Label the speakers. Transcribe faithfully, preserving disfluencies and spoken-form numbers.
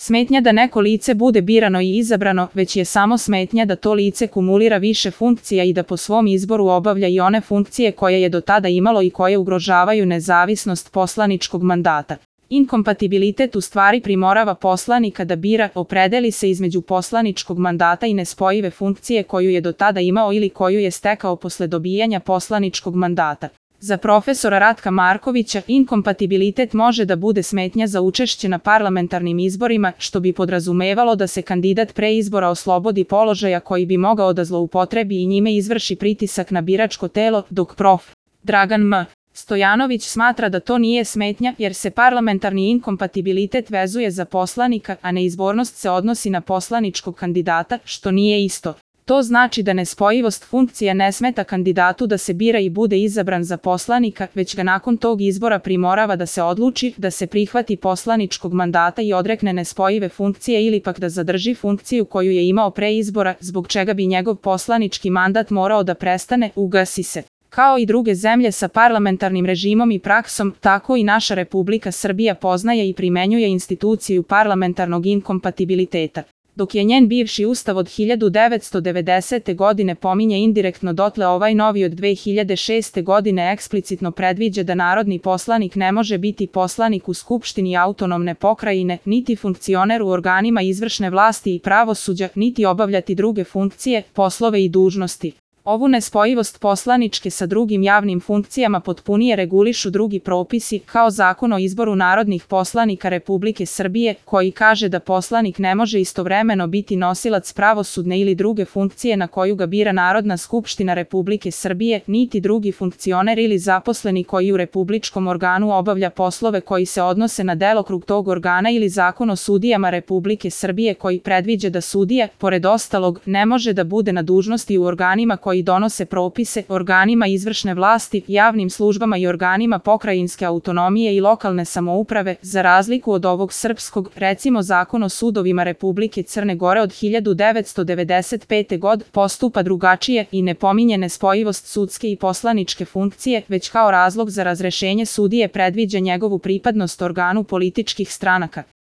Speaker 1: smetnja da neko lice bude birano i izabrano, već je samo smetnja da to lice kumulira više funkcija i da po svom izboru obavlja i one funkcije koje je do tada imalo i koje ugrožavaju nezavisnost poslaničkog mandata. Inkompatibilitet u stvari primorava poslanika da bira, opredeli se između poslaničkog mandata i nespojive funkcije koju je do tada imao ili koju je stekao posle dobijanja poslaničkog mandata. Za profesora Ratka Markovića, inkompatibilitet može da bude smetnja za učešće na parlamentarnim izborima, što bi podrazumevalo da se kandidat pre izbora oslobodi položaja koji bi mogao da zloupotrebi i njime izvrši pritisak na biračko telo, dok prof. Dragan M. Stojanović smatra da to nije smetnja jer se parlamentarni inkompatibilitet vezuje za poslanika, a neizbornost se odnosi na poslaničkog kandidata, što nije isto. To znači da nespojivost funkcija ne smeta kandidatu da se bira i bude izabran za poslanika, već ga nakon tog izbora primorava da se odluči da se prihvati poslaničkog mandata i odrekne nespojive funkcije ili pak da zadrži funkciju koju je imao pre izbora, zbog čega bi njegov poslanički mandat morao da prestane, ugasi se. Kao i druge zemlje sa parlamentarnim režimom i praksom, tako i naša Republika Srbija poznaje i primenjuje instituciju parlamentarnog inkompatibiliteta. Dok je njen bivši ustav od hiljadu devetsto devedesete. godine pominje indirektno, dotle ovaj novi od dve hiljade šeste. godine eksplicitno predviđa da narodni poslanik ne može biti poslanik u Skupštini autonomne pokrajine, niti funkcioner u organima izvršne vlasti i pravosuđa, niti obavljati druge funkcije, poslove i dužnosti. Ovu nespojivost poslaničke sa drugim javnim funkcijama potpunije regulišu drugi propisi, kao Zakon o izboru narodnih poslanika Republike Srbije, koji kaže da poslanik ne može istovremeno biti nosilac pravosudne ili druge funkcije na koju ga bira Narodna skupština Republike Srbije, niti drugi funkcioner ili zaposleni koji u republičkom organu obavlja poslove koji se odnose na delokrug tog organa, ili Zakon o sudijama Republike Srbije koji predviđa da sudija, pored ostalog, ne može da bude na dužnosti u organima koji koji donose propise, organima izvršne vlasti, javnim službama i organima pokrajinske autonomije i lokalne samouprave, za razliku od ovog srpskog, recimo Zakon o sudovima Republike Crne Gore od hiljadu devetsto devedeset pete. godine, postupa drugačije i ne pominje nespojivost sudske i poslaničke funkcije, već kao razlog za razrešenje sudije predviđa njegovu pripadnost organu političkih stranaka.